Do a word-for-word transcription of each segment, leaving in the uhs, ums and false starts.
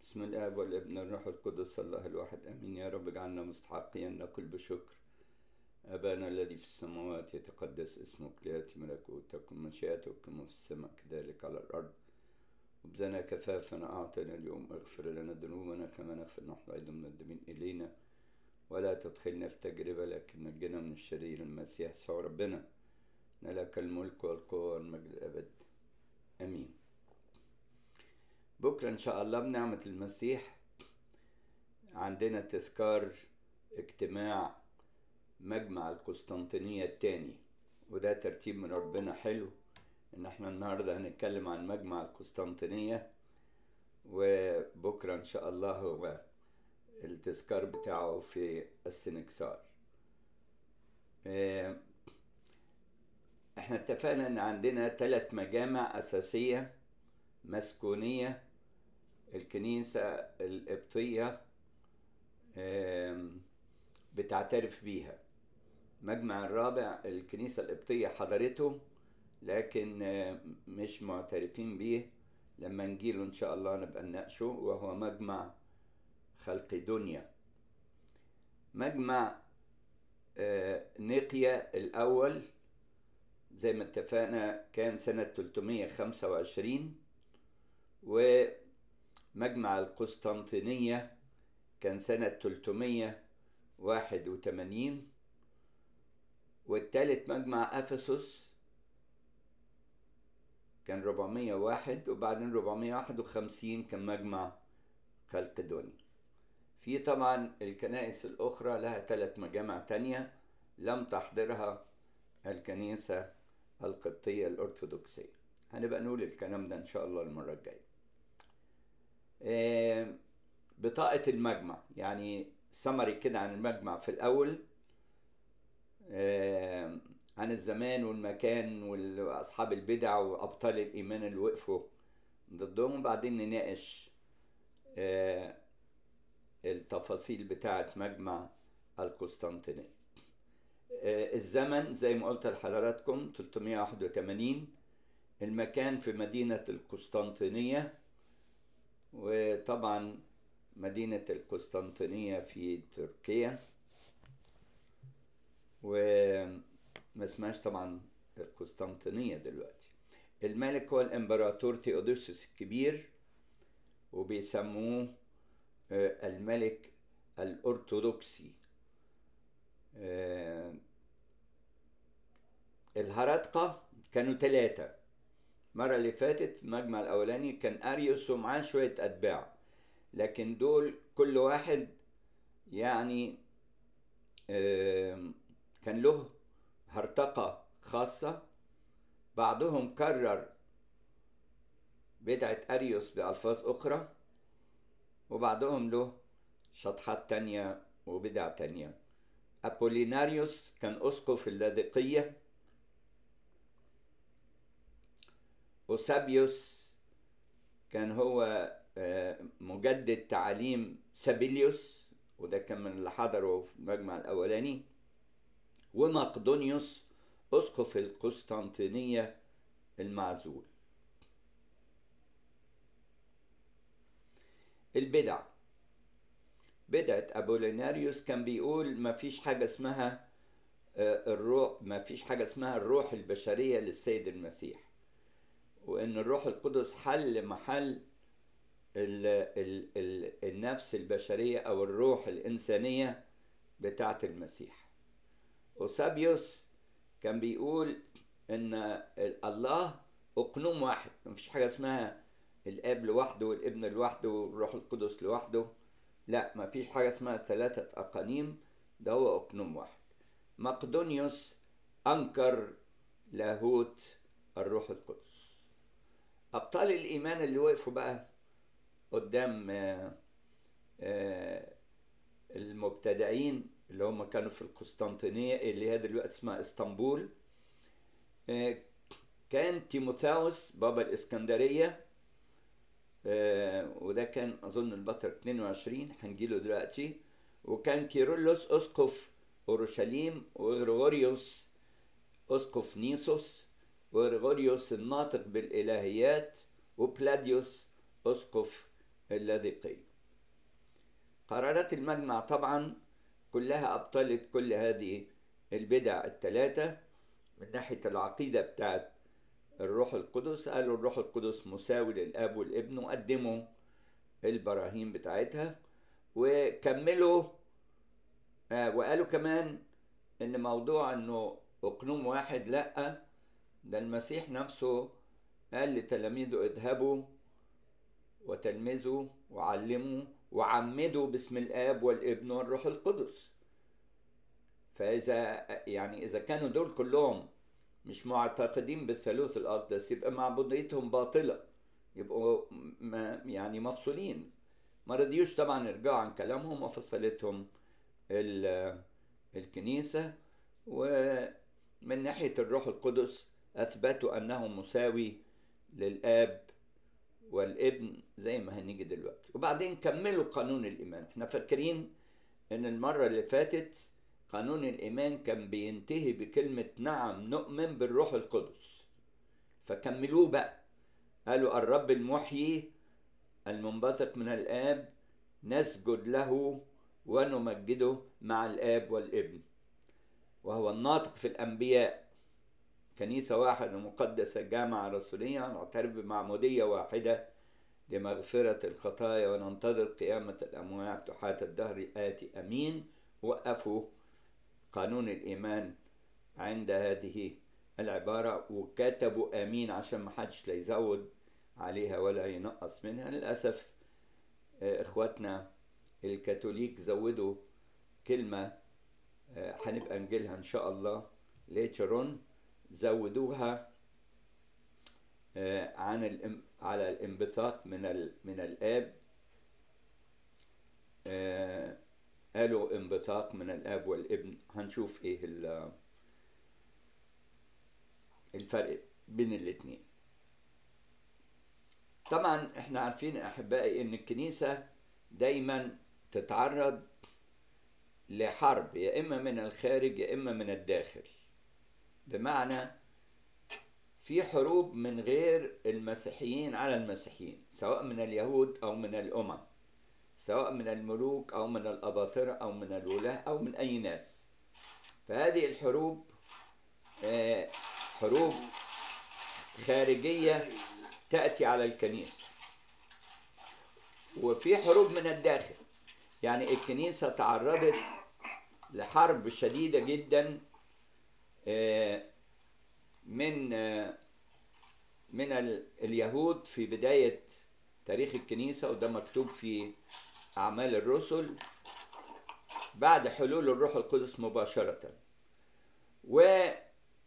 بسم الآب والابن والروح القدس الله الواحد آمين. يا رب اجعلنا مستحقين نقول بشكر. أبانا الذي في السماوات يتقدس اسمك، ليأتي ملكوتك، تكن مشيئتك كما في السماء كذلك على الأرض. وبزنا كفافنا أعطنا اليوم، اغفر لنا ذنوبنا كما نغفر نحن أيضا المذنبين إلينا، ولا تدخلنا في تجربة لكن نجنا من الشرير. المسيح يسوع ربنا، لك الملك والقوة والمجد الأبد آمين. بكرة إن شاء الله بنعمة المسيح عندنا تذكار اجتماع مجمع القسطنطينية الثاني، وده ترتيب من ربنا حلو إن احنا النهاردة هنتكلم عن مجمع القسطنطينية، وبكرة إن شاء الله هو التذكار بتاعه في السنكسار. احنا اتفقنا ان عندنا ثلاث مجامع أساسية مسكونية: الكنيسة القبطية بتعترف بيها. مجمع الرابع الكنيسة القبطية حضرته لكن مش معترفين بيه، لما نجيله إن شاء الله نبقى نناقشه، وهو مجمع خلقدونيا. مجمع نيقيا الأول زي ما اتفقنا كان سنة ثلاثمائة وخمسة وعشرين، ومجمع القسطنطينية كان سنة ثلاثمائة وواحد وثمانين، والثالث مجمع أفسس كان أربعمائة وواحد، وبعدين أربعمائة وواحد وخمسين كان مجمع خلقدونيا. في طبعا الكنائس الأخرى لها ثلاث مجامع تانية لم تحضرها الكنيسة القبطية الأرثوذكسية. هنبقى نقول الكلام ده إن شاء الله المرة الجاية. بطاقة المجمع، يعني سمري كده عن المجمع في الأول، عن الزمان والمكان وأصحاب البدع وأبطال الإيمان اللي وقفوا ضدهم، بعدين نناقش التفاصيل بتاعة مجمع القسطنطينية. الزمن زي ما قلت لحضراتكم ثلاثمائة وواحد وثمانين، المكان في مدينة القسطنطينية، وطبعا مدينة القسطنطينية في تركيا، وما اسمهاش طبعا القسطنطينية دلوقتي. الملك هو الامبراطور تيودوسيوس الكبير، وبيسموه الملك الأرثوذكسي. الهرطقة كانوا ثلاثة. المرة اللي فاتت في المجمع الأولاني كان أريوس ومعاه شوية أتباع، لكن دول كل واحد يعني كان له هرطقة خاصة. بعضهم كرر بدعة أريوس بألفاظ أخرى، وبعضهم له شطحات تانية وبدع تانية. أبوليناريوس كان أسقف اللاذقية. أوسابيوس كان هو مجدد تعاليم سابيليوس، وده كان من اللي حضروا في المجمع الأولاني. ومقدونيوس أسقف القسطنطينية المعزول. البدع، بدعة أبوليناريوس كان بيقول ما فيش حاجة اسمها الروح، ما فيش حاجة اسمها الروح البشرية للسيد المسيح، وإن الروح القدس حل محل ال ال ال النفس البشرية أو الروح الإنسانية بتاعة المسيح. أوسابيوس كان بيقول إن الله أقنوم واحد، ما فيش حاجة اسمها الآب لوحده والابن لوحده والروح القدس لوحده، لا، ما فيش حاجة اسمها ثلاثة أقانيم، ده هو أقنوم واحد. مقدونيوس أنكر لاهوت الروح القدس. أبطال الإيمان اللي وقفوا بقى قدام المبتدعين اللي هم كانوا في القسطنطينية اللي هي دلوقتي اسمها اسطنبول، كان تيموثاوس بابا الإسكندرية، وده كان أظن البطر اثنين وعشرين هنجيله دلوقتي. وكان كيرلس أسقف أورشليم، وغريغوريوس أسقف نيسوس، وغريغوريوس الناطق بالإلهيات، وبلاديوس أسقف اللاذقية. قرارات المجمع طبعا كلها أبطلت كل هذه البدع الثلاثة. من ناحية العقيدة بتاعت الروح القدس، قالوا الروح القدس مساوي للآب والابن، وقدموا البراهين بتاعتها وكملوا. آه وقالوا كمان ان موضوع انه اقنوم واحد، لا، ده المسيح نفسه قال لتلاميذه اذهبوا وتلمذوا وعلموا وعمدوا باسم الآب والابن والروح القدس. فإذا يعني إذا كانوا دول كلهم مش معتقدين بالثالوث الأقدس، يبقى معبوديتهم باطلة، يبقوا يعني مفصولين. ما رضيوش طبعا يرجعوا عن كلامهم وفصلتهم الكنيسة. ومن ناحية الروح القدس أثبتوا أنه مساوي للآب والابن زي ما هنيجي دلوقتي. وبعدين كملوا قانون الإيمان. احنا فاكرين ان المرة اللي فاتت قانون الإيمان كان بينتهي بكلمة نعم نؤمن بالروح القدس، فكملوه بقى. قالوا الرب المحيي المنبثق من الآب نسجد له ونمجده مع الآب والابن، وهو الناطق في الأنبياء، كنيسة واحدة مقدسة جامعة رسولية، نعترف بمعمودية واحدة لمغفرة الخطايا وننتظر قيامة الأموات وحياة الدهر الآتي أمين. وقفوا قانون الإيمان عند هذه العبارة وكتبوا آمين عشان ما حدش لا يزود عليها ولا ينقص منها. للأسف إخواتنا الكاثوليك زودوا كلمة هنبقى نجيلها إن شاء الله ليتشرون، زودوها عن الام على الانبثاق من ال من الآب. قالوا انبثاق من الآب والابن. هنشوف ايه الفرق بين الاثنين. طبعا احنا عارفين احبائي ان الكنيسة دايما تتعرض لحرب، يا اما من الخارج يا اما من الداخل. بمعنى في حروب من غير المسيحيين على المسيحيين، سواء من اليهود او من الامم، سواء من الملوك او من الاباطرة او من الولاة او من اي ناس. فهذه الحروب حروب خارجية تأتي على الكنيسة، وفي حروب من الداخل. يعني الكنيسة تعرضت لحرب شديدة جدا من من اليهود في بداية تاريخ الكنيسة، وده مكتوب في أعمال الرسل بعد حلول الروح القدس مباشرة. وبعد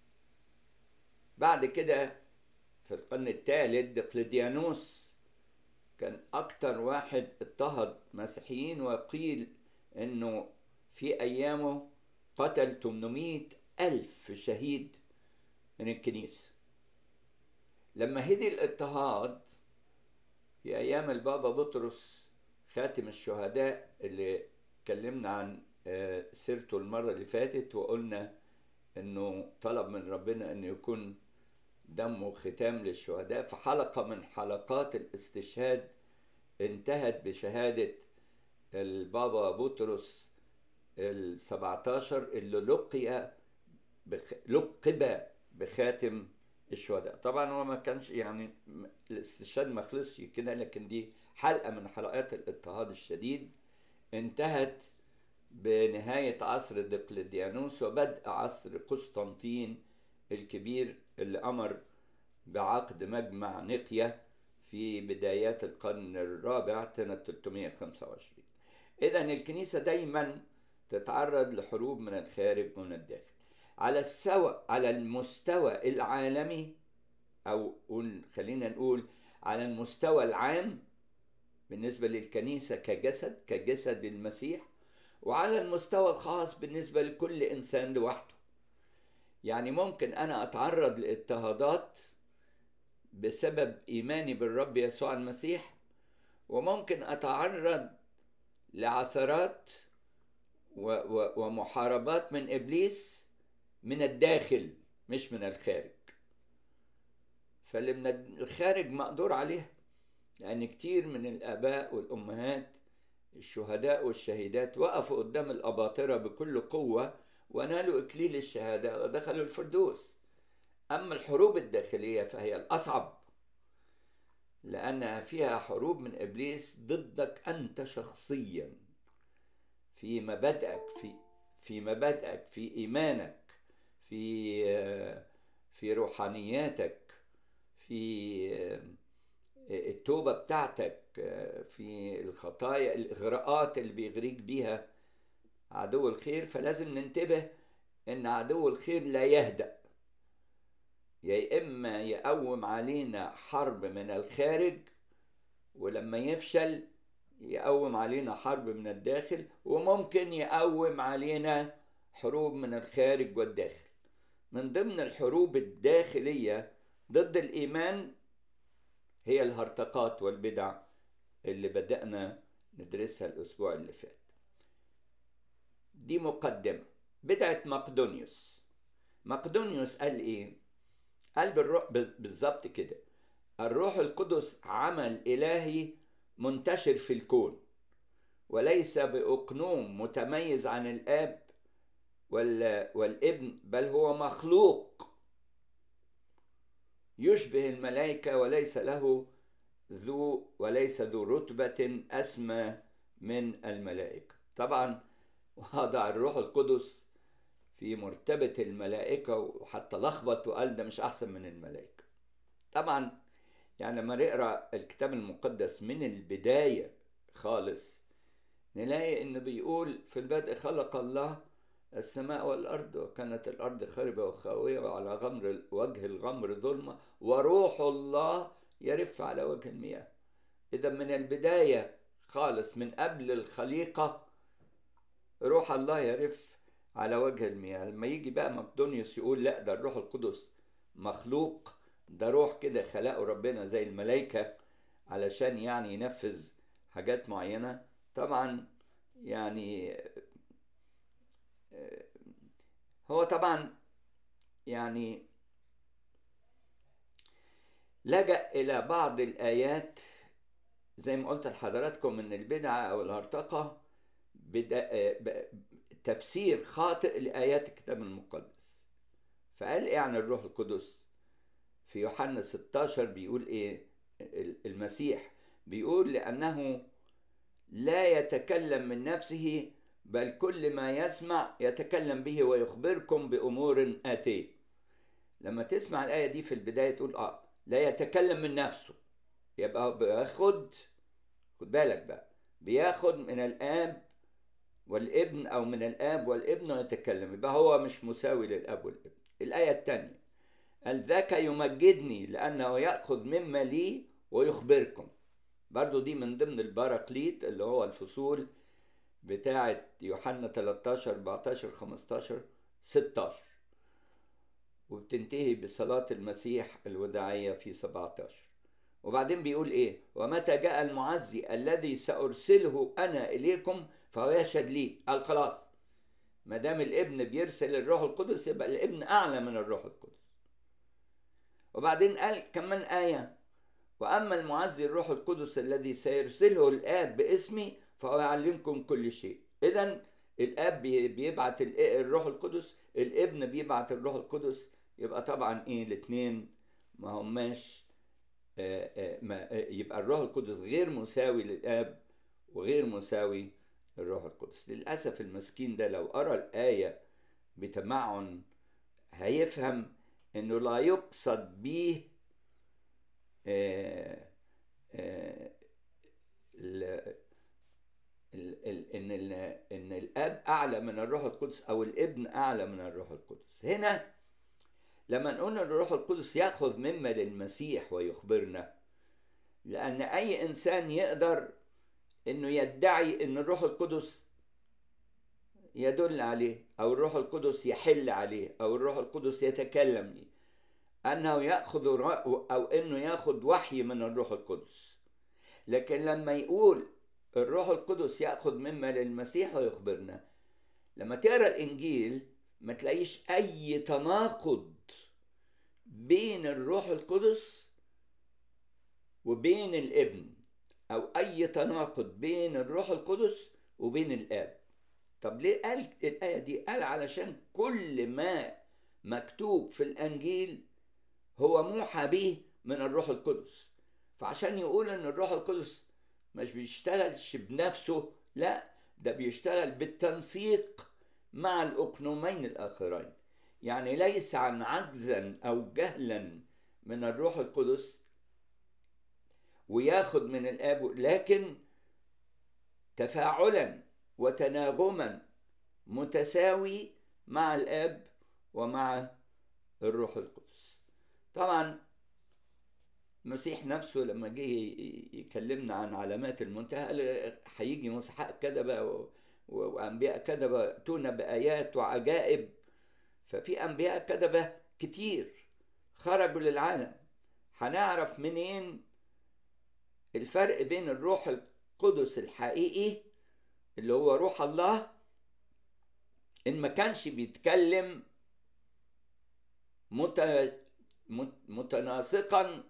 كده في القرن الثالث دقلديانوس كان أكتر واحد اضطهد مسيحيين، وقيل إنه في أيامه قتل ثمانمائة ألف شهيد من الكنيسة. لما هدي الاضطهاد في أيام البابا بطرس خاتم الشهداء اللي اتكلمنا عن سيرته المرة اللي فاتت، وقلنا إنه طلب من ربنا إنه يكون دمه ختام للشهداء، في حلقة من حلقات الاستشهاد انتهت بشهادة البابا بطرس السبعتاشر اللي لقي بخ... لقب بخاتم الشهداء. طبعا هو ما كانش يعني الاستشهاد ما خلصش كده، لكن دي حلقة من حلقات الاضطهاد الشديد انتهت بنهاية عصر دقلديانوس وبدء عصر قسطنطين الكبير اللي أمر بعقد مجمع نقية في بدايات القرن الرابع سنة ثلاثمائة وخمسة وعشرين. إذن الكنيسة دايما تتعرض لحروب من الخارج ومن الداخل. على السوى على المستوى العالمي، أو خلينا نقول على المستوى العام بالنسبة للكنيسة كجسد كجسد المسيح، وعلى المستوى الخاص بالنسبة لكل إنسان لوحده. يعني ممكن أنا أتعرض لاضطهادات بسبب إيماني بالرب يسوع المسيح، وممكن أتعرض لعثرات ومحاربات من إبليس من الداخل مش من الخارج. فاللي من الخارج مقدور عليه، لأن كتير من الآباء والأمهات الشهداء والشهيدات وقفوا قدام الأباطرة بكل قوة ونالوا إكليل الشهادة ودخلوا الفردوس. أما الحروب الداخلية فهي الأصعب، لأنها فيها حروب من إبليس ضدك أنت شخصيا، في مبادئك، في في مبادئك، في إيمانك، في في روحانياتك، في التوبة بتاعتك، في الخطايا، الإغراءات اللي بيغريك بيها عدو الخير. فلازم ننتبه إن عدو الخير لا يهدأ، يا إما يقوم علينا حرب من الخارج، ولما يفشل يقوم علينا حرب من الداخل، وممكن يقوم علينا حروب من الخارج والداخل. من ضمن الحروب الداخلية ضد الإيمان هي الهرطقات والبدع اللي بدأنا ندرسها الأسبوع اللي فات. دي مقدمة. بدعة مقدونيوس. مقدونيوس قال إيه؟ قال بالروح بالظبط كده: الروح القدس عمل إلهي منتشر في الكون، وليس بأقنوم متميز عن الآب والابن، بل هو مخلوق يشبه الملائكة، وليس له ذو وليس ذو رتبة أسمى من الملائكة. طبعا وضع الروح القدس في مرتبة الملائكة، وحتى لخبط وقال ده مش أحسن من الملائكة. طبعا يعني لما نقرأ الكتاب المقدس من البداية خالص نلاقي إنه بيقول في البدء خلق الله السماء والأرض، وكانت الأرض خربة وخاوية وعلى غمر وجه الغمر ظلمة، وروح الله يرف على وجه المياه. إذا من البداية خالص، من قبل الخليقة، روح الله يرف على وجه المياه. لما يجي بقى مقدونيوس يقول لا ده الروح القدس مخلوق، ده روح كده خلقه ربنا زي الملائكة علشان يعني ينفذ حاجات معينة. طبعا يعني هو طبعا يعني لجأ إلى بعض الآيات زي ما قلت لحضراتكم من البدعة أو الهرطقة، تفسير خاطئ لآيات الكتاب المقدس. فقال إيه عن الروح القدس؟ في يوحنا ستاشر بيقول إيه المسيح؟ بيقول لأنه لا يتكلم من نفسه، بل كل ما يسمع يتكلم به ويخبركم بأمور آتية. لما تسمع الآية دي في البداية تقول آه لا يتكلم من نفسه، يبقى بياخد، خد بالك بقى، بياخد من الآب والابن أو من الآب والابن ويتكلم، يبقى هو مش مساوي للآب والابن. الآية الثانية قال ذاك يمجدني لأنه يأخذ مما لي ويخبركم. برضو دي من ضمن الباراكليت اللي هو الفصول بتاعة يوحنا تلتاشر اربعتاشر خمستاشر ستاشر، وبتنتهي بصلاة المسيح الوداعية في سبعتاشر. وبعدين بيقول ايه؟ ومتى جاء المعزي الذي سأرسله أنا إليكم فهو يشهد لي. قال خلاص، ما دام الابن بيرسل الروح القدس يبقى الابن أعلى من الروح القدس. وبعدين قال كمان آية: وأما المعزي الروح القدس الذي سيرسله الآب باسمي فهو يعلمكم كل شيء. إذن الآب بيبعت الروح القدس، الابن بيبعت الروح القدس، يبقى طبعا إيه الاثنين ما هماش آآ آآ ما يبقى الروح القدس غير مساوي للآب وغير مساوي للروح القدس. للأسف المسكين ده لو قرأ الآية بتمعن هيفهم إنه لا يقصد به آآ آآ ال ال ال إن ال إن الآب أعلى من الروح القدس أو الابن أعلى من الروح القدس. هنا لما نقول الروح القدس يأخذ مما للمسيح ويخبرنا، لأن أي إنسان يقدر إنه يدعي إن الروح القدس يدل عليه أو الروح القدس يحل عليه أو الروح القدس يتكلم لي، أنه يأخذ أو إنه يأخذ وحي من الروح القدس. لكن لما يقول الروح القدس يأخذ مما للمسيح ويخبرنا، لما تقرأ الإنجيل ما تلاقيش أي تناقض بين الروح القدس وبين الابن، أو أي تناقض بين الروح القدس وبين الآب. طب ليه قال الآية دي؟ قال علشان كل ما مكتوب في الأنجيل هو موحى به من الروح القدس. فعشان يقول إن الروح القدس مش بيشتغلش بنفسه، لا، ده بيشتغل بالتنسيق مع الأقنومين الآخرين. يعني ليس عن عجزا أو جهلا من الروح القدس وياخد من الآب، لكن تفاعلا وتناغما متساوي مع الآب ومع الروح القدس. طبعا المسيح نفسه لما جه يكلمنا عن علامات المنتهى قال هيجي مسحاء كذبة وأنبياء كذبة يأتون بآيات وعجائب. ففي أنبياء كذبة كتير خرجوا للعالم. هنعرف منين الفرق بين الروح القدس الحقيقي اللي هو روح الله إن ما كانش بيتكلم متناسقا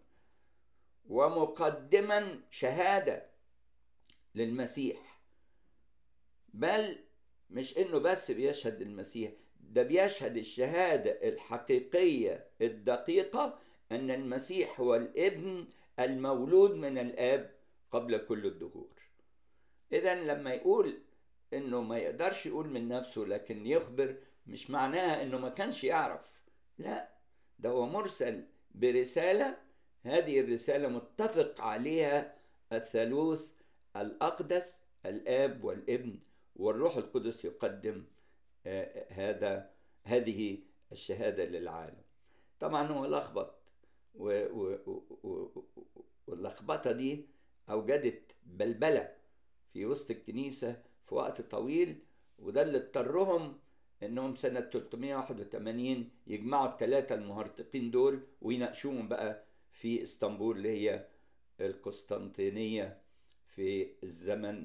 ومقدما شهادة للمسيح، بل مش إنه بس بيشهد للمسيح، ده بيشهد الشهادة الحقيقية الدقيقة أن المسيح هو الابن المولود من الآب قبل كل الدهور. إذن لما يقول إنه ما يقدرش يقول من نفسه لكن يخبر، مش معناها إنه ما كانش يعرف، لا، ده هو مرسل برسالة. هذه الرسالة متفق عليها الثالوث الأقدس، الآب والابن والروح القدس، يقدم هذا هذه الشهادة للعالم. طبعا هو لخبط، واللخبطة دي أوجدت بلبلة في وسط الكنيسة في وقت طويل، وده اللي اضطرهم انهم سنة ثلاثمائة وواحد وثمانين يجمعوا الثلاثة المهرطقين دول ويناقشوهم بقى في اسطنبول اللي هي القسطنطينية في الزمن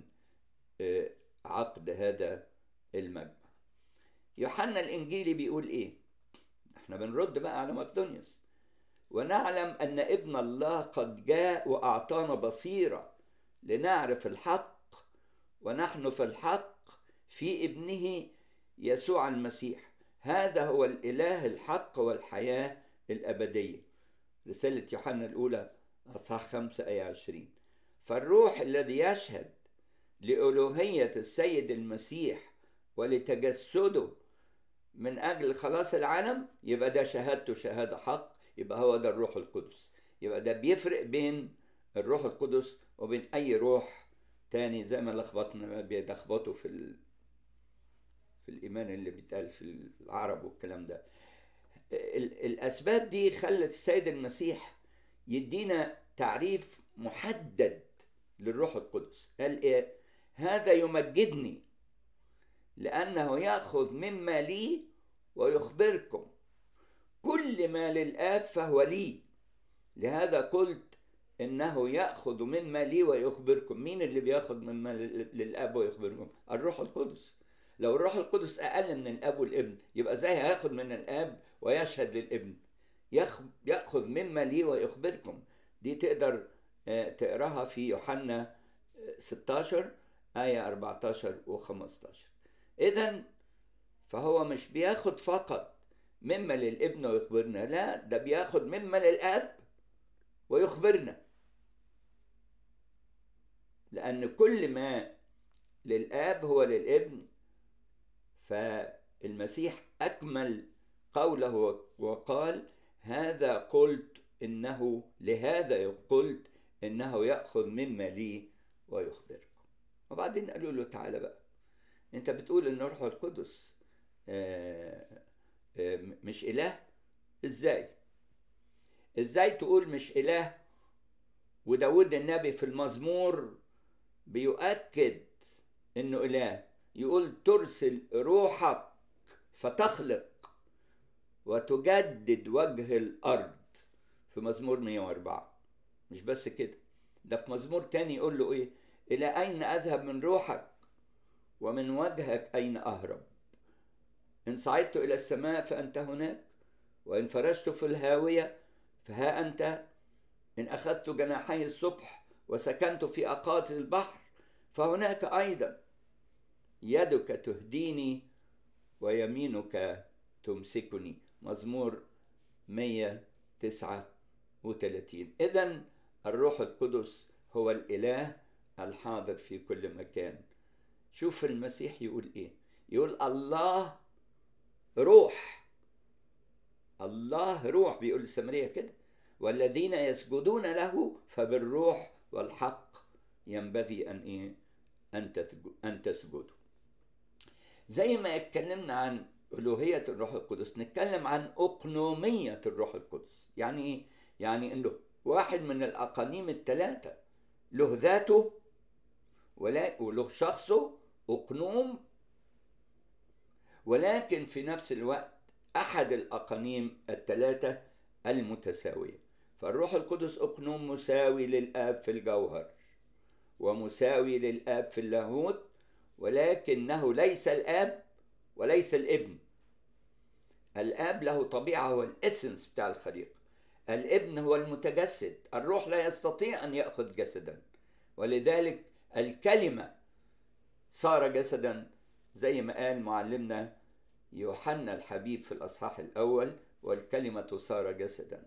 عقد هذا المجمع. يوحنا الإنجيلي بيقول إيه؟ احنا بنرد بقى على مقدونيوس. ونعلم أن ابن الله قد جاء وأعطانا بصيرة لنعرف الحق، ونحن في الحق في ابنه يسوع المسيح، هذا هو الإله الحق والحياة الأبدية. رسالة يوحنا الأولى أصحاح خمسة آية عشرين. فالروح الذي يشهد لألوهية السيد المسيح ولتجسده من أجل خلاص العالم، يبقى ده شهادته شهادة حق، يبقى هو ده الروح القدس. يبقى ده بيفرق بين الروح القدس وبين أي روح تاني، زي ما لخبطنا بيلخبطوا في ال... في الإيمان اللي بيتقال في العرب والكلام ده. ال... الأسباب دي خلت السيد المسيح يدينا تعريف محدد للروح القدس. قال إيه؟ هذا يمجدني لأنه يأخذ مما لي ويخبركم، كل ما للآب فهو لي، لهذا قلت إنه يأخذ مما لي ويخبركم. مين اللي بيأخذ مما للآب ويخبركم؟ الروح القدس. لو الروح القدس أقل من الآب والابن، يبقى زي هياخد من الآب ويشهد للابن. يأخذ مما لي ويخبركم، دي تقدر تقراها في يوحنا ستة عشر آية أربعة عشر و خمسة عشر. إذن فهو مش بياخد فقط مما للابن ويخبرنا، لا، ده بياخد مما للآب ويخبرنا، لأن كل ما للآب هو للابن. فالمسيح أكمل قوله وقال هذا قلت إنه لهذا قلت إنه يأخذ مما لي ويخبركم. وبعدين قالوا له تعالى بقى، انت بتقول ان الروح القدس آآ آآ مش إله؟ ازاي ازاي تقول مش إله؟ وداود النبي في المزمور بيؤكد انه إله، يقول ترسل روحك فتخلق وتجدد وجه الأرض في مزمور مئة وأربعة. مش بس كده، ده في مزمور تاني يقول له ايه؟ إلى أين أذهب من روحك ومن وجهك أين أهرب؟ إن صعدت إلى السماء فأنت هناك، وإن فرشت في الهاوية فها أنت. إن أخذت جناحي الصبح وسكنت في أقاصي البحر فهناك أيضا يدك تهديني ويمينك تمسكني. مزمور مئة وتسعة وثلاثين. إذن الروح القدس هو الإله الحاضر في كل مكان. شوف المسيح يقول إيه؟ يقول الله روح. الله روح، بيقول السامرية كده، والذين يسجدون له فبالروح والحق ينبغي أن إيه؟ أن تسجدوا. زي ما اتكلمنا عن ألوهية الروح القدس، نتكلم عن أقنومية الروح القدس. يعني إيه؟ يعني إنه واحد من الأقانيم الثلاثة، له ذاته وله شخصه أقنوم، ولكن في نفس الوقت أحد الأقانيم الثلاثة المتساوية. فالروح القدس أقنوم مساوي للآب في الجوهر ومساوي للآب في اللاهوت، ولكنه ليس الآب وليس الابن. الآب له طبيعة، هو الإسنس بتاع الخليقة. الابن هو المتجسد. الروح لا يستطيع أن يأخذ جسدا، ولذلك الكلمة صار جسدا، زي ما قال معلمنا يوحنا الحبيب في الأصحاح الأول: والكلمة صار جسدا.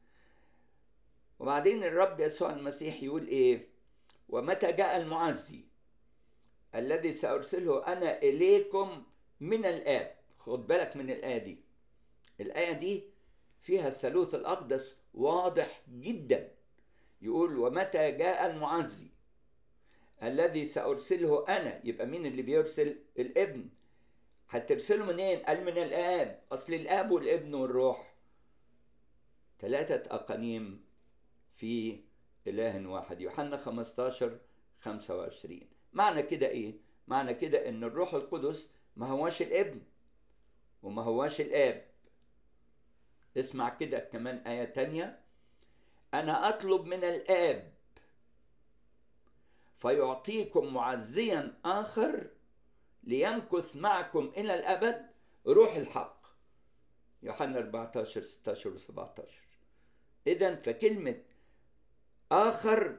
وبعدين الرب يسوع المسيح يقول إيه؟ ومتى جاء المعزي الذي سأرسله أنا إليكم من الآب. خد بالك من الآية دي. الآية دي فيها الثالوث الأقدس واضح جدا. يقول ومتى جاء المعزي الذي سأرسله أنا. يبقى مين اللي بيرسل؟ الابن. هترسله منين؟ قال من الآب. أصل الآب والابن والروح ثلاثة أقانيم في إله واحد. يوحنا خمستاشر خمسة وعشرين. معنى كده إيه؟ معنى كده إن الروح القدس ما هواش الابن وما هواش الآب. اسمع كده كمان آية تانية: أنا أطلب من الآب فيعطيكم معزيا آخر ليمكث معكم إلى الأبد، روح الحق. يوحنا أربعتاشر ستاشر وسبعتاشر. إذن فكلمة آخر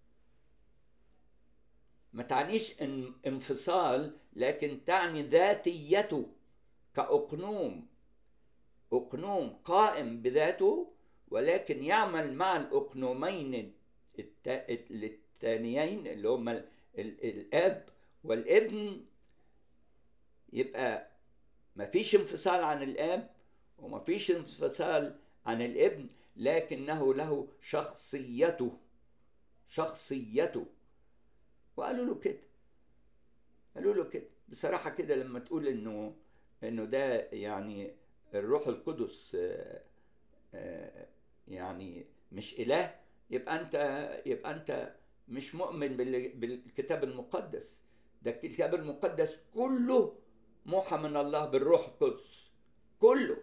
ما تعنيش انفصال، لكن تعني ذاتيته كأقنوم. أقنوم قائم بذاته، ولكن يعمل مع الأقنومين الثانيين اللي هما الآب والابن. يبقى ما فيش انفصال عن الآب وما فيش انفصال عن الابن، لكنه له شخصيته. شخصيته. وقالوا له كده، قالوا له كده بصراحة كده، لما تقول إنه إنه ده يعني الروح القدس يعني مش إله، يبقى أنت يبقى أنت مش مؤمن بالكتاب المقدس. ده الكتاب المقدس كله موحى من الله بالروح القدس كله.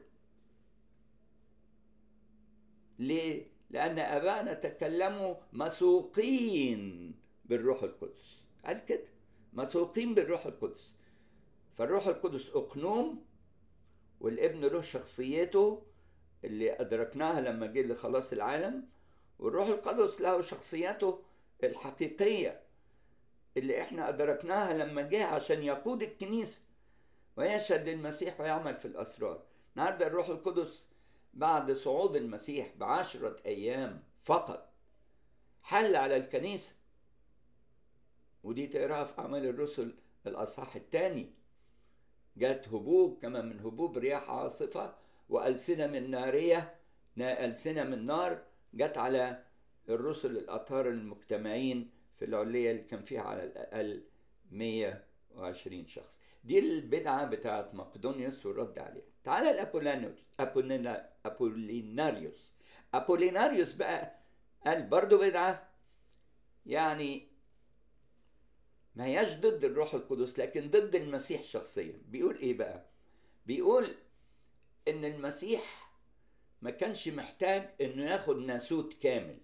ليه؟ لأن آبائنا تكلموا مسوقين بالروح القدس. قال كده مسوقين بالروح القدس. فالروح القدس أقنوم، والابن له شخصيته اللي أدركناها لما جه لخلاص العالم، والروح القدس له شخصيته الحقيقية اللي احنا أدركناها لما جه عشان يقود الكنيسة ويشهد للمسيح ويعمل في الأسرار. النهارده الروح القدس بعد صعود المسيح بعشرة أيام فقط حل على الكنيسة، ودي تقراها في أعمال الرسل الأصحاح الثاني. جات هبوب كما من هبوب رياح عاصفة وألسنة من نارية، ألسنة من نار، جات على الرسل الأطهار المجتمعين في العلية اللي كان فيها على الأقل مئة وعشرين شخص. دي البدعة بتاعت مقدونيوس والرد عليها. تعالى الأبوليناريوس. أبوليناريوس أبوليناريوس بقى قال برضو بدعة، يعني ما هياش ضد الروح القدس لكن ضد المسيح شخصيا. بيقول ايه بقى؟ بيقول ان المسيح ما كانش محتاج انه ياخد ناسوت كامل.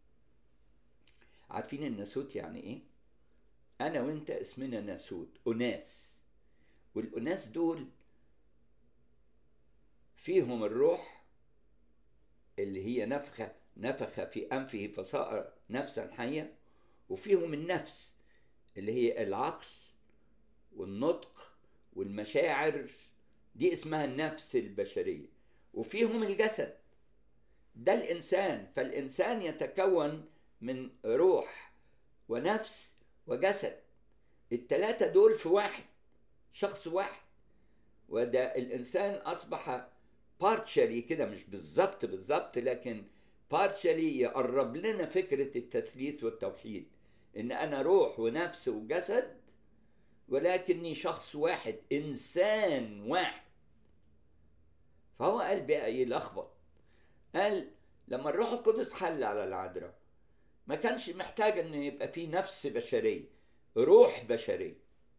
عارفين الناسوت يعني ايه؟ انا وانت اسمنا ناسوت، اناس، والاناس دول فيهم الروح اللي هي نفخة نفخ في أنفه فصار نفسا حية، وفيهم النفس اللي هي العقل والنطق والمشاعر، دي اسمها النفس البشرية، وفيهم الجسد ده الإنسان. فالإنسان يتكون من روح ونفس وجسد، التلاتة دول في واحد، شخص واحد. وده الإنسان أصبح بارتشالي كده، مش بالظبط بالظبط، لكن بارتشالي يقرب لنا فكرة التثليث والتوحيد، إن أنا روح ونفس وجسد، ولكني شخص واحد، إنسان واحد. فهو قال بقى يلخبط، قال لما الروح القدس حل على العذراء ما كانش محتاج ان يبقى فيه نفس بشرية، روح بشرية،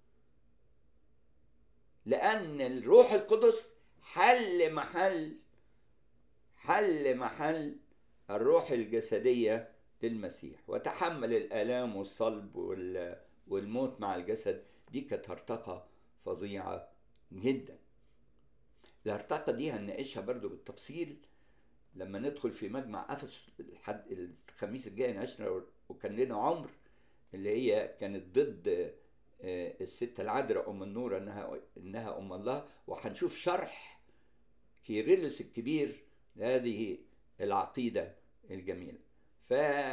لان الروح القدس حل محل حل محل الروح الجسدية للمسيح، وتحمل الآلام والصلب والموت مع الجسد. دي كانت هرطقة فظيعة جدا. الهرطقة دي هنناقشها برضو بالتفصيل لما ندخل في مجمع أفسس الحد الخميس الجاي نعيشنا، وكان لنا عمر، اللي هي كانت ضد الست العذراء أم النور إنها إنها أم الله، وهنشوف شرح كيرلس الكبير لهذه العقيدة الجميلة. ف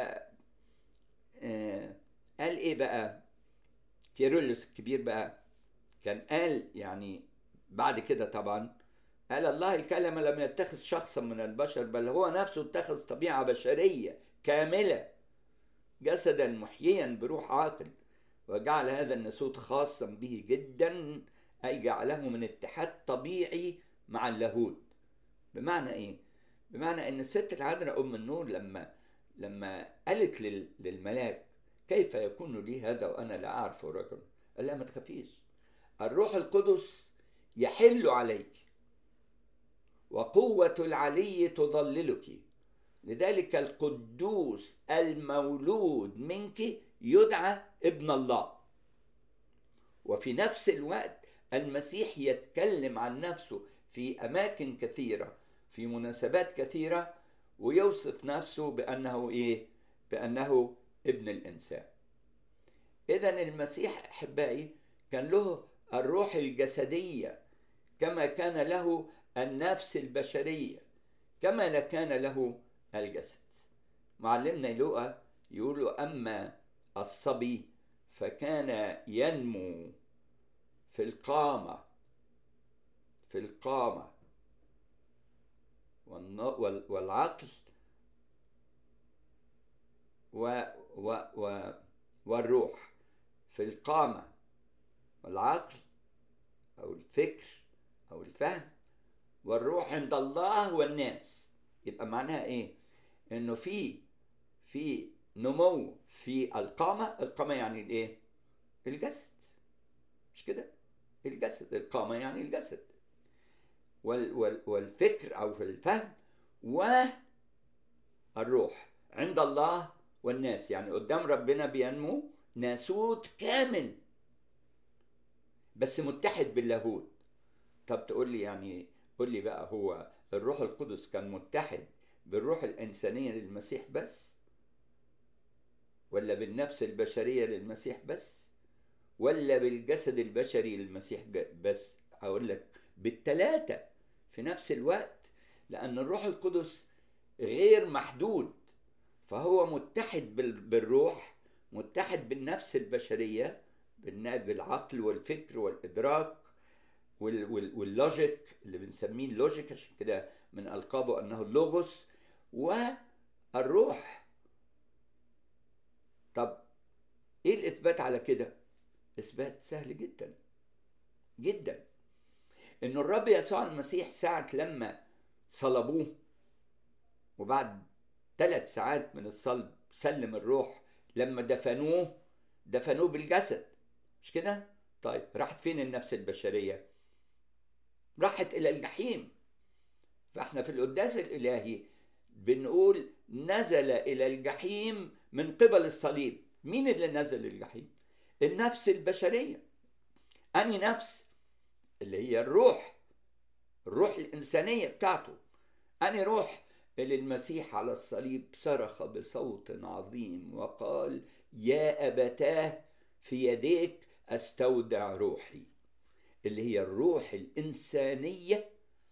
قال إيه بقى كيرلس الكبير بقى؟ كان قال يعني بعد كده طبعا، قال الله الكلمة لم يتخذ شخصا من البشر، بل هو نفسه اتخذ طبيعة بشرية كاملة، جسدا محييا بروح عاقل، وجعل هذا الناسوت خاصا به جدا، أي جعله من اتحاد طبيعي مع اللاهوت. بمعنى إيه؟ بمعنى إن الست العذراء أم النور لما لما قالت للملاك كيف يكون لي هذا وأنا لا أعرف رجل، قال لها ما تخافيش، الروح القدس يحل عليك وقوة العلي تظللك، لذلك القدوس المولود منك يدعى ابن الله. وفي نفس الوقت المسيح يتكلم عن نفسه في أماكن كثيرة في مناسبات كثيرة، ويوصف نفسه بأنه إيه؟ بأنه ابن الإنسان. إذن المسيح أحبائي كان له الروح الجسدية كما كان له النفس البشرية، كما كان له الجسد. معلمنا لوقا يقول أما الصبي فكان ينمو في القامة في القامة والعقل والروح، في القامة والعقل أو الفكر أو الفهم، والروح عند الله والناس. يبقى معناها إيه؟ إنه في في نمو في القامة. القامة يعني الإيه؟ الجسد، مش كده؟ الجسد، القامة يعني الجسد، وال وال والفكر أو في الفهم، والروح عند الله والناس، يعني قدام ربنا بينمو ناسوت كامل بس متحد باللاهوت. طب تقول لي يعني قول لي بقى، هو الروح القدس كان متحد بالروح الإنسانية للمسيح بس، ولا بالنفس البشرية للمسيح بس، ولا بالجسد البشري للمسيح بس؟ أقول لك بالتلاتة في نفس الوقت، لأن الروح القدس غير محدود، فهو متحد بالروح، متحد بالنفس البشرية، بالعقل والفكر والإدراك واللوجيك اللي بنسميه اللوجيك، عشان كده من ألقابه أنه اللوغوس، والروح. طب إيه الإثبات على كده؟ إثبات سهل جدا جدا، إنه الرب يسوع المسيح ساعة لما صلبوه وبعد ثلاث ساعات من الصلب سلم الروح، لما دفنوه دفنوه بالجسد، مش كده؟ طيب راحت فين النفس البشرية؟ راحت إلى الجحيم. فإحنا في القداس الإلهي بنقول نزل إلى الجحيم من قبل الصليب. مين اللي نزل الجحيم؟ النفس البشرية. أني نفس؟ اللي هي الروح، الروح الإنسانية بتاعته. أني روح اللي المسيح على الصليب صرخ بصوت عظيم وقال: يا أبتاه في يديك أستودع روحي، اللي هي الروح الإنسانية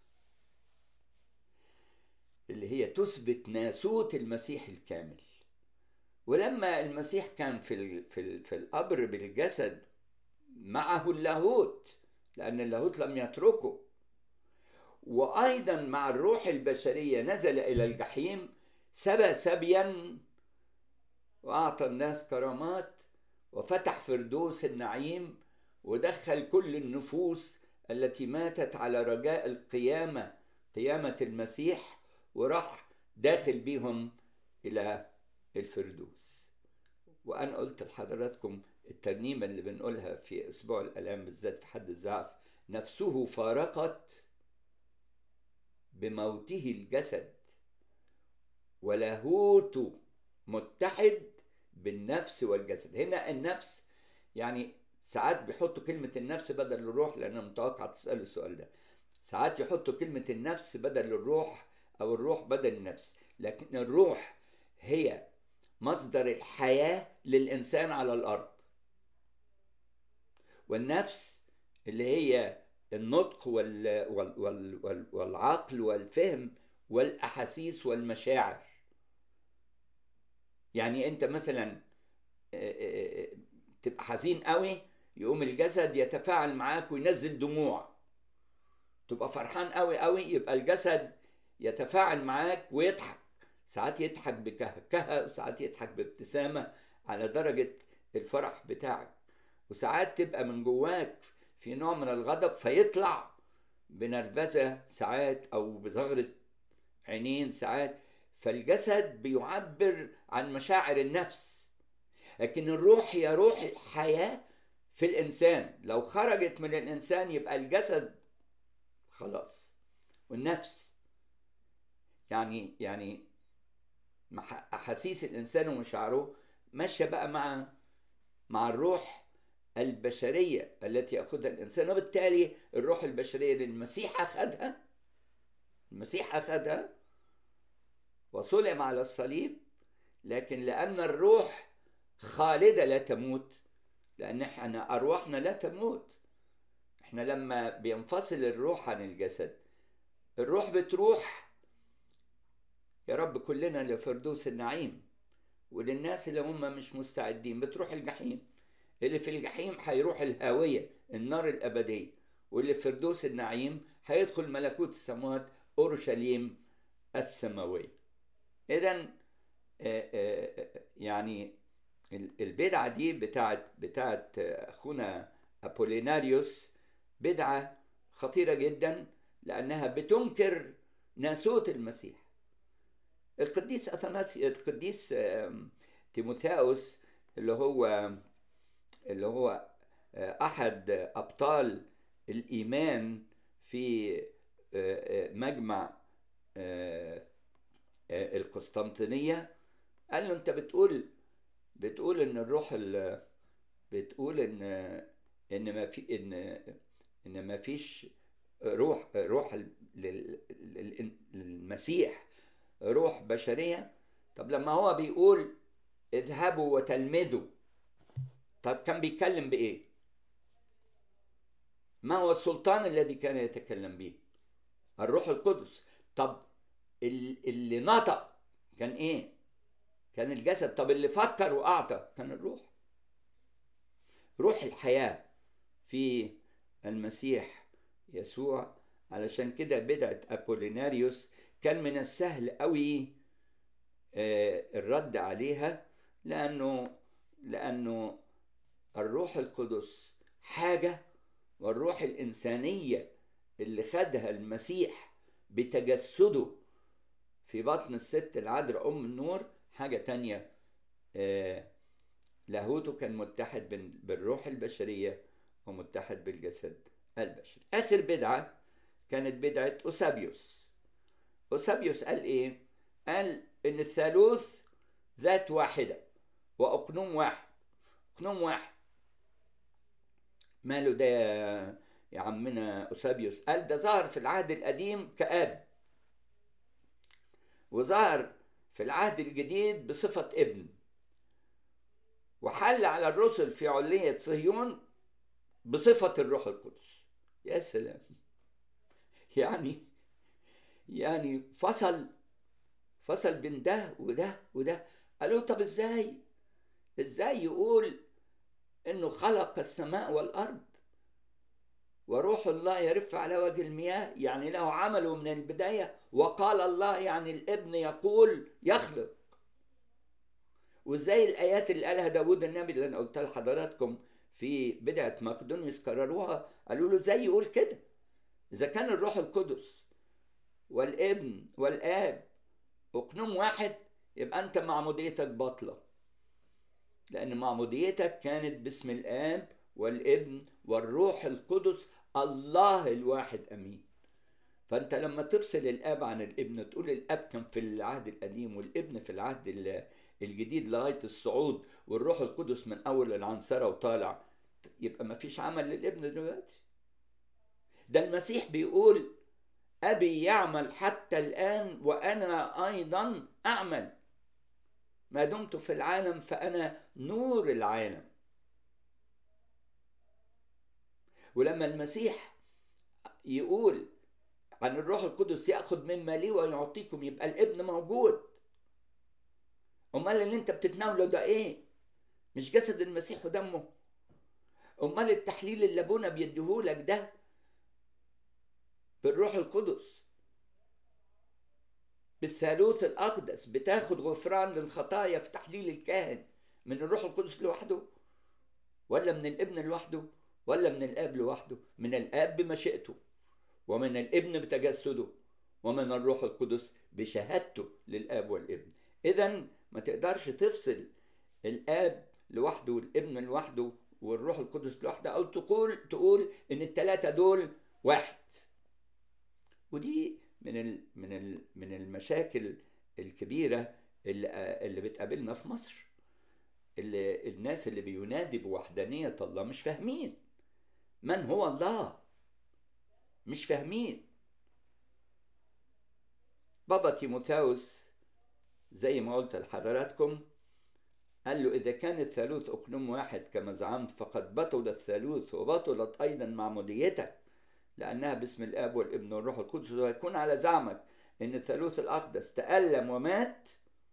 اللي هي تثبت ناسوت المسيح الكامل. ولما المسيح كان في ال في ال في القبر بالجسد معه اللاهوت، لأن اللاهوت لم يتركه، وأيضا مع الروح البشرية نزل إلى الجحيم، سبى سبيا وأعطى الناس كرامات، وفتح فردوس النعيم، ودخل كل النفوس التي ماتت على رجاء القيامة، قيامة المسيح، وراح داخل بيهم إلى الفردوس. وأنا قلت لحضراتكم الترنيمة اللي بنقولها في أسبوع الآلام بالذات في حد الزعف: نفسه فارقت بموته الجسد، ولاهوت متحد بالنفس والجسد. هنا النفس يعني ساعات بيحطوا كلمة النفس بدل الروح، لأن أنا متوقع تسألوا السؤال ده. ساعات يحطوا كلمة النفس بدل الروح أو الروح بدل النفس، لكن الروح هي مصدر الحياة للإنسان على الأرض، والنفس اللي هي النطق وال وال وال والعقل والفهم والأحاسيس والمشاعر. يعني أنت مثلا تبقى حزين قوي، يقوم الجسد يتفاعل معاك وينزل دموع. تبقى فرحان قوي قوي، يبقى الجسد يتفاعل معاك ويضحك، ساعات يضحك بكهكهة وساعات يضحك بابتسامة على درجة الفرح بتاعك، وساعات تبقى من جواك في نوع من الغضب فيطلع بنرفزة ساعات أو بزغرة عينين ساعات. فالجسد بيعبر عن مشاعر النفس، لكن الروح هي روح الحياة في الإنسان. لو خرجت من الإنسان يبقى الجسد خلاص. والنفس يعني يعني أحاسيس الإنسان ومشاعره ماشية بقى مع مع الروح البشرية التي يأخذها الإنسان. وبالتالي الروح البشرية اللي المسيح أخذها المسيح أخذها وصلب على الصليب، لكن لأن الروح خالدة لا تموت، لأن احنا أرواحنا لا تموت. احنا لما بينفصل الروح عن الجسد، الروح بتروح يا رب كلنا لفردوس النعيم، وللناس اللي هم مش مستعدين بتروح الجحيم. اللي في الجحيم هيروح الهاوية، النار الأبدية، واللي في فردوس النعيم هيدخل ملكوت السماوات، أورشليم السماوية. إذن يعني البدعة دي بتاعت بتاعت أخونا أبوليناريوس بدعة خطيرة جدا، لأنها بتنكر ناسوت المسيح. القديس أثناسي القديس تيموثاوس اللي هو اللي هو أحد أبطال الإيمان في مجمع القسطنطينية، قال له أنت بتقول بتقول إن الروح بتقول إن إن ما في إن إن ما فيش روح روح للمسيح روح بشرية. طب لما هو بيقول اذهبوا وتلمذوا، طب كان بيتكلم بإيه؟ ما هو السلطان الذي كان يتكلم به؟ الروح القدس. طب اللي نطق كان إيه؟ كان الجسد. طب اللي فكر وأعطى كان الروح، روح الحياة في المسيح يسوع. علشان كده بدعة أبوليناريوس كان من السهل قوي الرد عليها، لأنه لأنه الروح القدس حاجة، والروح الإنسانية اللي خدها المسيح بتجسده في بطن الست العذراء أم النور حاجة تانية. لاهوته كان متحد بالروح البشرية ومتحد بالجسد البشري. آخر بدعة كانت بدعة أوسابيوس. أوسابيوس قال إيه؟ قال إن الثالوث ذات واحدة وأقنوم واحد. أقنوم واحد ماله ده يا عمنا أوسابيوس؟ قال ده ظهر في العهد القديم كآب، وظهر في العهد الجديد بصفة ابن، وحل على الرسل في علية صهيون بصفة الروح القدس. يا سلام، يعني يعني فصل فصل بين ده وده وده. قالوا طب ازاي ازاي يقول انه خلق السماء والارض وروح الله يرف على وجه المياه، يعني له عمله من البداية، وقال الله يعني الابن يقول يخلق. وازاي الايات اللي قالها داود النبي اللي انا قلتها لحضراتكم في بدعة مقدونيوس كرروها، قالوا له ازاي يقول كده اذا كان الروح القدس والابن والاب اقنوم واحد، يبقى انت معموديتك باطلة، لان معموديتك كانت باسم الاب والابن والروح القدس الله الواحد امين. فانت لما تفصل الاب عن الابن تقول الاب كان في العهد القديم والابن في العهد الجديد لغايه الصعود، والروح القدس من اول العنصره وطالع، يبقى ما فيش عمل للابن دلوقتي. ده المسيح بيقول ابي يعمل حتى الان وانا ايضا اعمل، ما دمت في العالم فانا نور العالم. ولما المسيح يقول عن الروح القدس ياخذ مما لي ويعطيكم، يبقى الابن موجود. امال اللي انت بتتناوله ده ايه؟ مش جسد المسيح ودمه؟ امال التحليل اللي ابونا بيديهولك ده بالروح القدس بالثالوث الاقدس بتاخد غفران للخطايا في تحليل الكاهن من الروح القدس لوحده، ولا من الابن لوحده، ولا من الاب لوحده؟ من الاب بمشيئته، ومن الابن بتجسده، ومن الروح القدس بشهادته للاب والابن. اذا ما تقدرش تفصل الاب لوحده والابن لوحده والروح القدس لوحده، او تقول تقول ان الثلاثه دول واحد. ودي من ال من ال من المشاكل الكبيره اللي اللي بتقابلنا في مصر. اللي الناس اللي بينادي بوحدانيه الله مش فاهمين من هو الله، مش فاهمين. بابا تيموثاوس زي ما قلت لحضراتكم قال له إذا كان الثالوث أقنوم واحد كما زعمت فقد بطل الثالوث وبطلت أيضا معموديتك، لأنها باسم الآب والابن والروح القدس. ويكون على زعمك أن الثالوث الأقدس تألم ومات،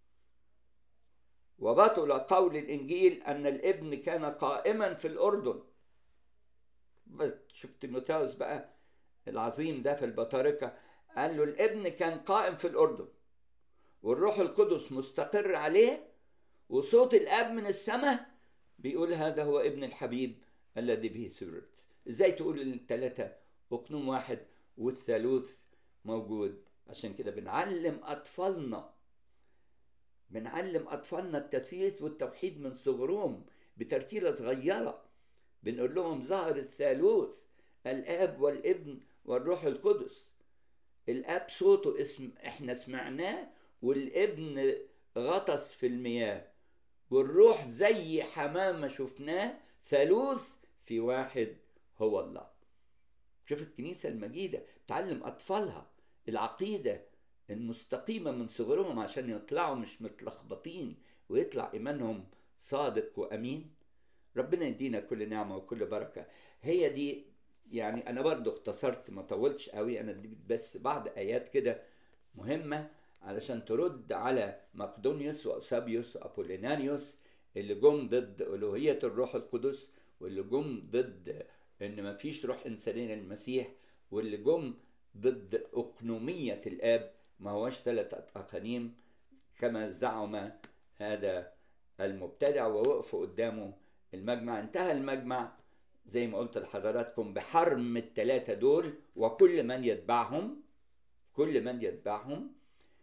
وبطل قول الإنجيل أن الابن كان قائما في الأردن. بس شفت تيموثاوس بقى العظيم ده في البطاركة، قال له الابن كان قائم في الأردن والروح القدس مستقر عليه، وصوت الاب من السماء بيقول هذا هو ابن الحبيب الذي به سررت. ازاي تقول الثلاثه اقنوم واحد والثالوث موجود؟ عشان كده بنعلم اطفالنا بنعلم اطفالنا التثليث والتوحيد من صغرهم بترتيله صغيره. بنقول لهم ظهر الثالوث الاب والابن والروح القدس. الاب صوته اسم احنا سمعناه، والابن غطس في المياه، والروح زي حمامة شفناه، ثالوث في واحد هو الله. شوف الكنيسة المجيدة تعلم أطفالها العقيدة المستقيمة من صغرهم عشان يطلعوا مش متلخبطين، ويطلع إيمانهم صادق وأمين. ربنا يدينا كل نعمة وكل بركة. هي دي يعني أنا برضو اختصرت ما طولتش قوي، أنا دي بس بعض آيات كده مهمة علشان ترد على مقدونيوس وأوسابيوس وأبوليناريوس اللي جم ضد ألوهية الروح القدس، واللي جم ضد إن ما فيش روح إنسانية للمسيح، واللي جم ضد أقنومية الآب ما هوش ثلاثة أقانيم كما زعم هذا المبتدع. ووقفوا قدامه المجمع. انتهى المجمع زي ما قلت لحضراتكم بحرم الثلاثة دول وكل من يتبعهم كل من يتبعهم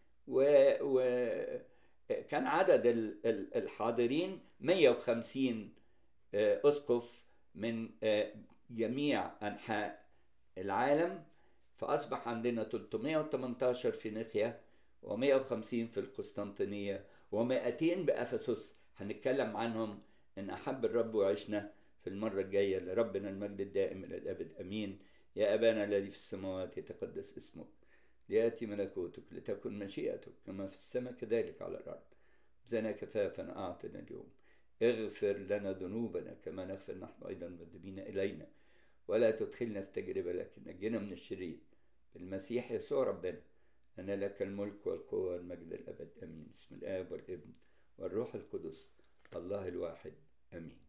وكان عدد الحاضرين مئة وخمسين أسقف من جميع أنحاء العالم. فأصبح عندنا ثلاثمئة وثمانية عشر في نيقيا ومئة وخمسين في القسطنطينية ومئتين بأفسس. هنتكلم عنهم إن أحب الرب وعشنا في المرة الجاية. لربنا المجد الدائم إلى الأبد أمين. يا أبانا الذي في السماوات يتقدس اسمك، ليأتي ملكوتك، لتكن مشيئتك كما في السماء كذلك على الأرض. زنا كفافا أعطنا اليوم، اغفر لنا ذنوبنا كما نغفر نحن أيضا المذنبين إلينا، ولا تدخلنا في تجربة لكن نجنا من الشرير، بالمسيح يسوع ربنا، أنا لك الملك والقوة والمجد الأبد. أمين. بسم الآب والابن والروح القدس الله الواحد. أمين.